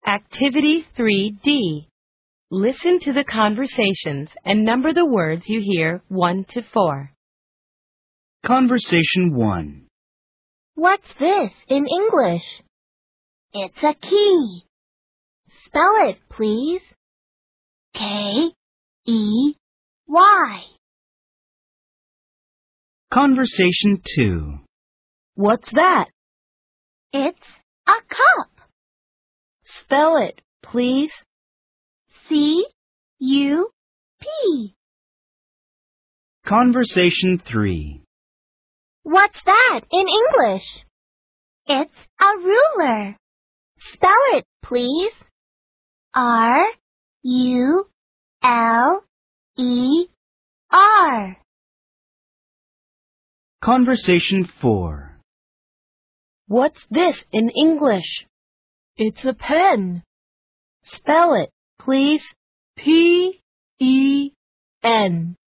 Activity 3D. Listen to the conversations and number the words you hear 1 to 4. Conversation 1. What's this in English? It's a key. Spell it, please. K-E-Y. Conversation 2. What's that? It's a cup. Spell it, please. C-U-P. Conversation 3. What's that in English? It's a ruler. Spell it, please. R-U-L-E-R. Conversation 4. What's this in English? It's a pen. Spell it, please. P-E-N.